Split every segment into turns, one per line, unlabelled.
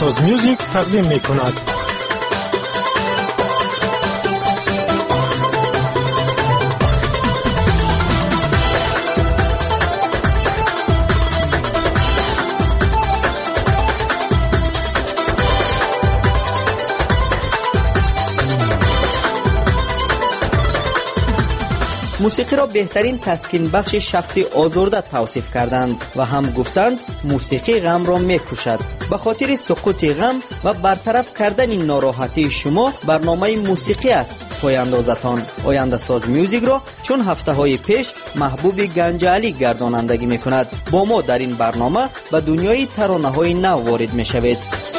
ساز میوزیک تقدیم می کند.
موسیقی را بهترین تسکین بخش شخص آزرده توصیف کردند و هم گفتند موسیقی غم را میکشد. به خاطر سقوط غم و برطرف کردن ناراحتی شما برنامه موسیقی است پایاندازتان. آینده ساز میوزیک را چون هفته های پیش محبوب گنجعلی گردانندگی میکند. با ما در این برنامه به دنیای ترانه های نو وارد میشوید.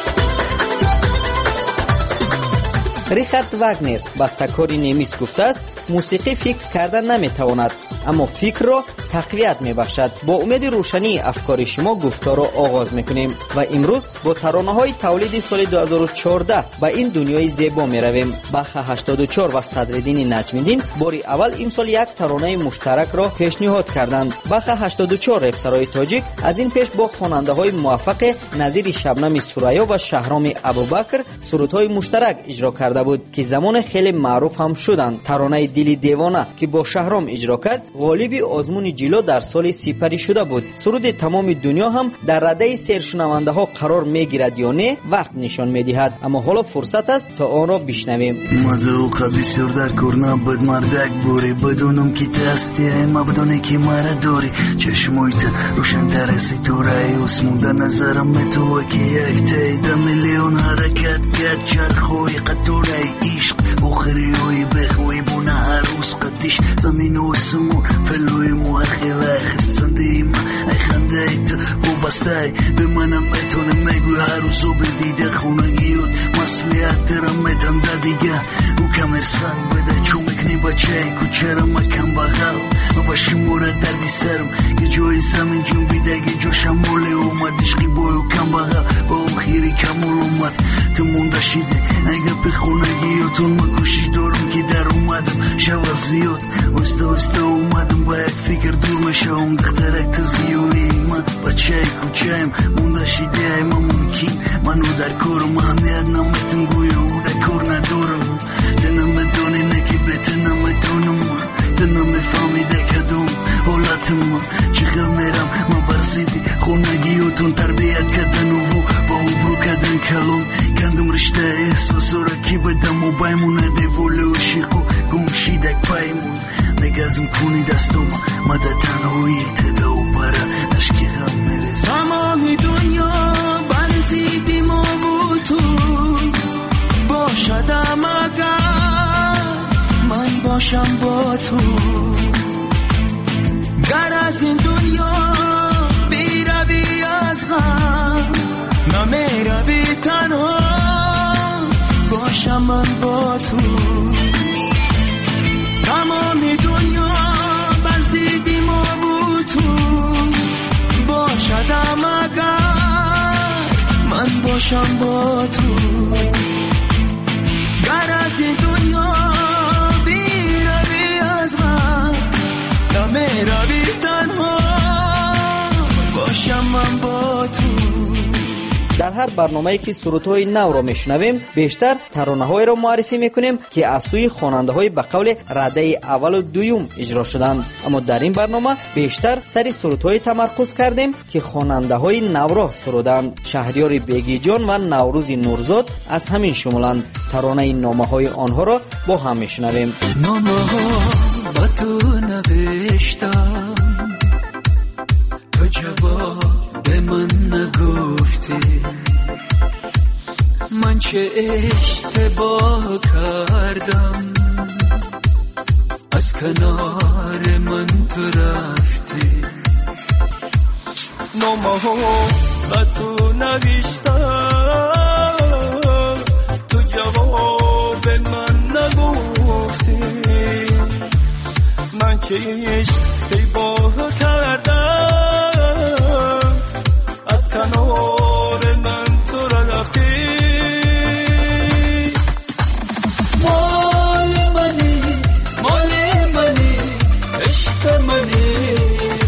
ریخارد واگنر بسته‌کار نمیس گفته است موسیقی فکر کردن نمیتواند اما فکر را تقویت میبخشد. با امید روشنی افکار شما گفتار را آغاز میکنیم و امروز با ترانه های تولید سال 2014 به این دنیای زیبا میرویم. بخ 84 و صدرالدین نجمی‌دین باری اول امسال یک ترانه مشترک را پیشنهاد کردند. بخ 84 افسرهای تاجیک از این پیش با خواننده های موفق نظیر شبنم سریا و شهرام ابوبکر سرودهای مشترک اجرا کرده بود که زمان خیلی معروف هم شدند. ترانه دل دیوانه که با شهرام اجرا کرد غالب آزمون جلو در سال سپری شده بود. سرود تمام دنیا هم در رده سرشنونده ها قرار میگیرد یا نه وقت نشان میدهد. اما حالا فرصت است تا آن را بشنویم.
مدوقه بسیار در کرنا بد مردک بوری بدونم که تستی ما بدونه که مرا داری چشمایت روشن ترسی تو رای اسمون در نظرم تو که یک تیده میلیون حرکت گد چرخوی قطوره عشق بخری های بخوی بونه هر روز قدیش زمین و سمو فلوی مؤخره خستنده ایمه ای خنده ای تو و بسته به منم میتونه میگوی هر روزو بدیده خونگیود مسئولیت درم میتنده دیگه او کمر سنگ بده چون میکنی بچه کوچه را مکم بغل و با شموره دردی سرم یه جای زمین جون بیدگی جو شموله اومد عشقی بای و کم بغل با اون خیری کمول اومد تو مونده شیده اگه به خونگیوتون مکوشی دارم که در اومدم شو زیاد وسته اومدم با یک فکر دور میشه اون دخترک تزیوی من بچه کوچه‌ام مونده شیده ما ممکن منو در کارم همیت نمیتون گویا او در کار ندارم دنم دانی نکی بتنم دونم دنم فهمیده کدوم حالتم چخل میرم ما برسیدی خونگیوتون تربیت کردن و با برو کردن کلون کندم رشته احساس را کی بدم و بایمونه دیوله و شیقو گمشیدک پایمون نگازم کنی دستم مده تنهایی تده و پره نشکی غم میرسه
تمامی دنیا برزیدی ما و تو باشدم اگر من باشم با تو گر از این دنیا بیروی از غم نمیروی تنها باشم من با تو تمامی دنیا برزیدی ما و تو باشدم اگر من باشم با تو گر از این دنیا بیروی از غم نمیروی تنها باشم من با تو.
در هر برنامه‌ای که سرودهای نو را میشنویم بیشتر ترانه‌های را معرفی میکنیم که از سوی خواننده‌های به قول رده اول و دوم اجرا شدند. اما در این برنامه بیشتر سر سرودهای تمرکز کردیم که خواننده‌های نو را سرودند. شهریار بیگیجان و نوروز نورزاد از همین شمولند. ترانه نامه‌های آنها را با هم میشنویم.
نامه‌ها با تو نوشتم تو جواب به من نگفتی من چه اشتباه کردم از کنار من تو رفتی نامه‌ها با تو نوشتم تو جواب به من نگفتی من چه اشتباه کردم از کنار من تو رفتی مال منی عشق منی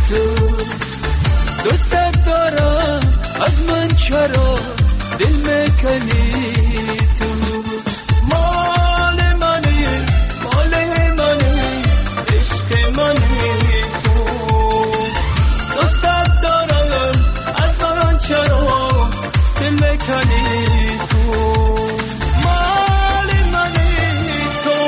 تو دوستت دارم از من چرا دل کنی تو مال منی عشق منی تو دوستت دارم از من چرا دل میکنی تو مال منی تو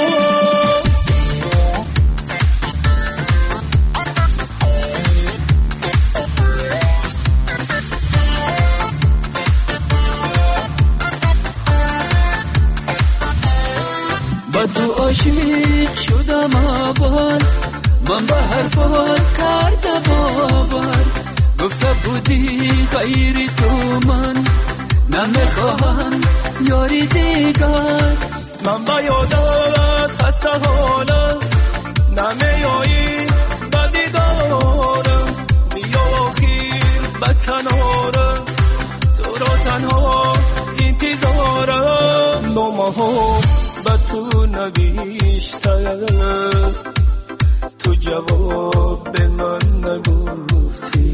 با تو عاشق شدم آباد من به حرفات کرده باور گفته بودی خیری تو من نمیخواهم یاری دیگر من با یادت خسته حالم نمیایی بدی دارم بیا آخیر به کنارم تو را تنها انتظارم نامه‌ها به تو نوشته تو جواب به من نگفتی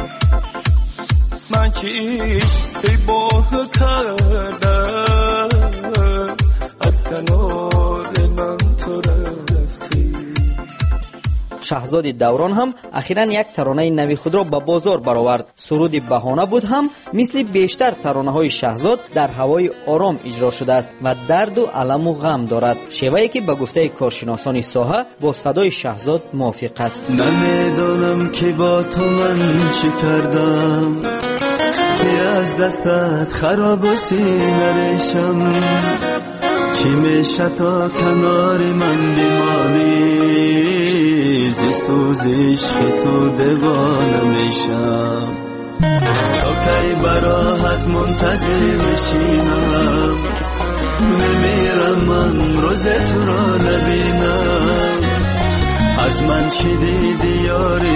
من چی اشتباه کردم از کنار من تو رفتی.
شاهزاد دوران هم اخیراً یک ترانه نوی خود را به بازار برآورد. سرود بهانه بود هم مثل بیشتر ترانه های شاهزاد در هوای آرام اجرا شده است و درد و الم و غم دارد. شیوهی که به گفته کارشناسان ساحه با صدای شاهزاد موافق است.
نمیدانم که با تو من چی کردم که از دستت خراب و سینه ریشم چی میشه تا کنار من بمانی ز سوز عشق تو دیوانه میشم تا کی براحت منتظر میشینم میمیرم من روز تو را نبینم از من چی دیدی یاری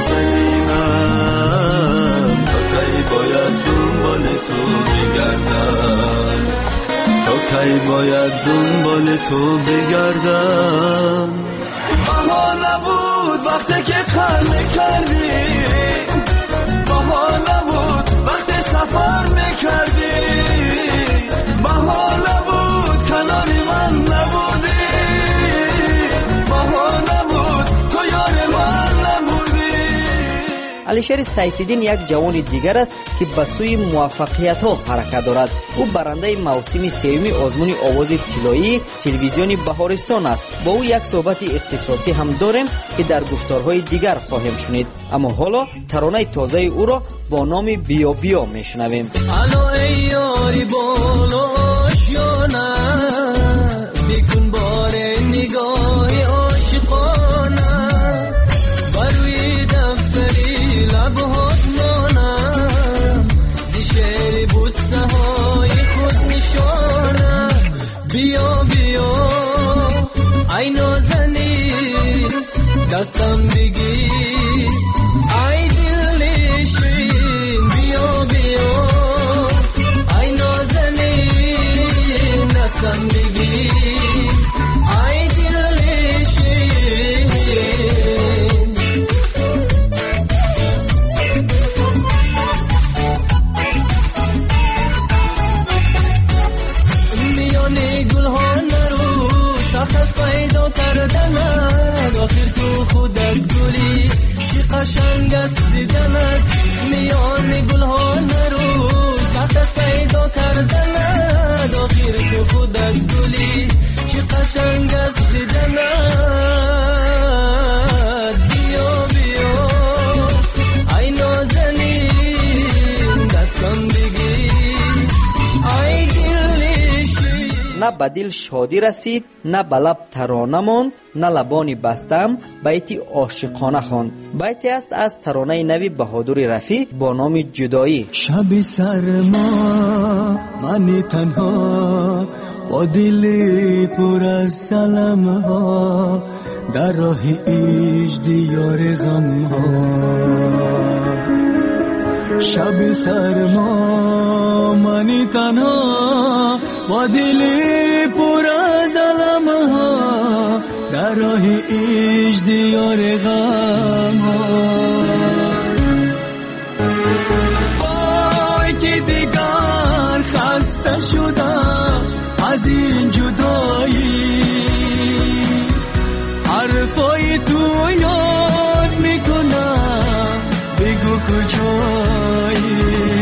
نازنینم تا کی باید دنبال تو بگردم تا کی باید دنبال تو بگردم بهانه بود وقتی که قهر میکردی بهانه بود وقتی سفر میکردی بهانه بود کناری من نبودی بهانه بود تو یار من نبودی.
علیشیر سیف‌الدین یک جوان دیگر است که به سوی موفقیت ها حرکت دارد. او برنده موسم سوم آزمون آواز طلایی تلویزیون بهارستان است. با او یک صحبت اختصاصی هم داریم که در گفتارهای دیگر خواهیم شنید. اما حالا ترانه تازه او را با نام بیا بیا میشنویم.
الو ای یاری بالا آشیانه بیکن بار نگاه عاشقانه بروی دفتری لبهات مانم زی شعر بوسه های خود نشانه بیا بیا ای نازنین دستم بگیر ای دل شیرین بیا بیا ای نازنین دستم بگیر ای دل شیرین میانه گل ها نرو شخص پیدا کردم آخر تو خودت گلی چی قشنگ است دیدنت میانه گل ها نرو شخص پیدا کردم آخر تو خودت گلی چی قشنگ است دیدنت بیا بیا ای نازنین دستم بگیر ای
نه به دل شادی رسید نه به لب ترانه ماند نه لبانی بستم بیتی عاشقانه خواند. بیتی است از ترانه نوی بهادر رفیع با نام جدایی.
شب سرما منی تنها با دلی پر از سلام ها در راه ایش دیار غم ها شب سرما منی تنها با دلی پر از علم ها در راه ایش دیار غم ها وای که دیگر خسته از این جدایی، حرفای تو یاد میکنم بگو کجایی.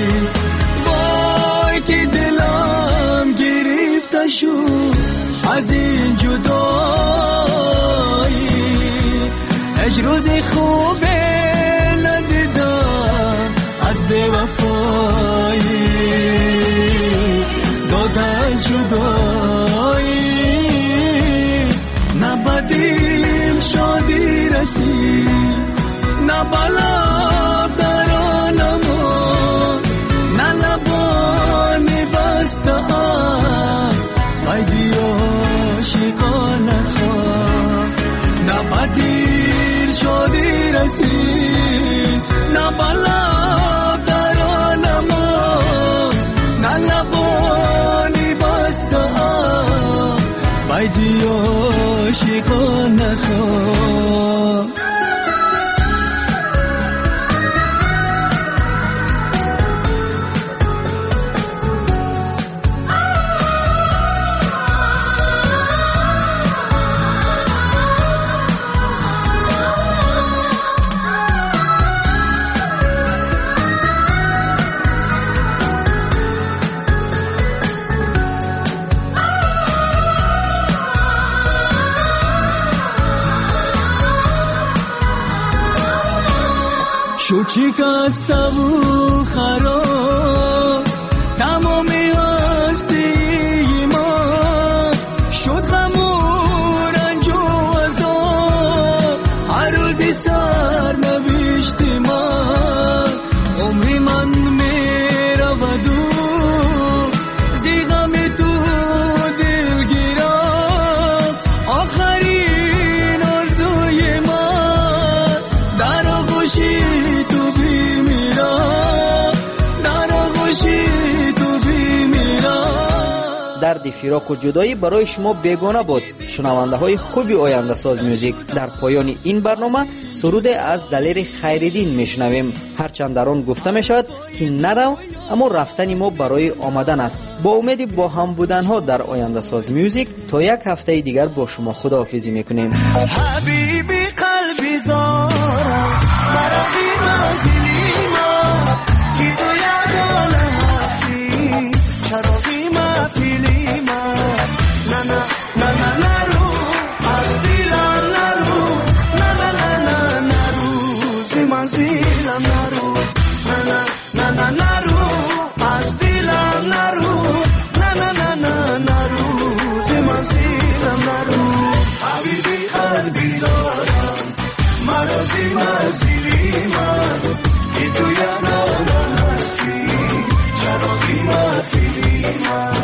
وای که دلم گرفته شد از این جدایی، هیچ روز خوبه ندیدم از بی‌وفایی، دادن جدایی نه بدیم شادی رسید، نه بلا ترانما، نه لبانی بسته قیدی عاشقانه خواه، نه بدیم شادی رسید، نه بلا ترانما، نه لبانی بسته قیدی عاشقانه خواه. شد شکسته و خراب تمامی هستی ما، شد غم و رنج و عذاب هر روزی سرنوشت من. عمری من میرود و زی غم تو دلگیرم، آخرین آرزوی من در آغوشی
درد فراق و جدایی برای شما بیگانه بود. شنونده های خوبی آینده ساز میوزیک، در پایان این برنامه سرود از دلیر خیرالدین میشنویم. هرچند در آن گفته می شود که نرو اما رفتن ما برای آمدن است. با امید با هم بودن ها در آینده ساز میوزیک تا یک هفته دیگر با شما خداحافظی میکنیم.
حبیبی قلبی زارم برای منزلی ما، که تو یادانه هستی چراغی محفلی ما. نه نه نه نه نرو از دیلم نرو، نه نه نه نه نرو زی منزلم نرو، نه نه نه نه نرو از دیلم نرو، نه نه نه نه نرو زی منزلم نرو. حبیبی قلبی دارم مرا زی منزلی من، که تو یادانه هستی چراغی محفلی من.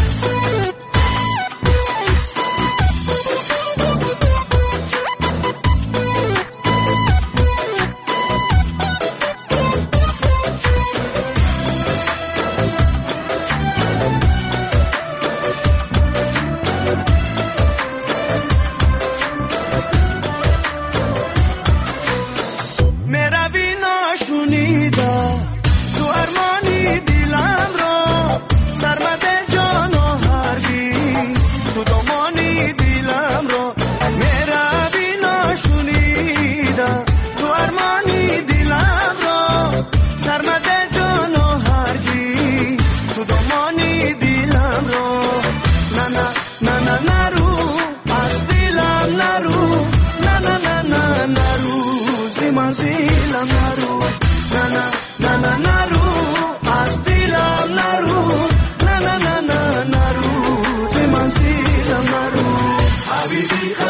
منزلم نرو، نه نه نه نه نرو از دیلم نرو، نه نه نه نه نرو ز منزلم نرو. حبیبی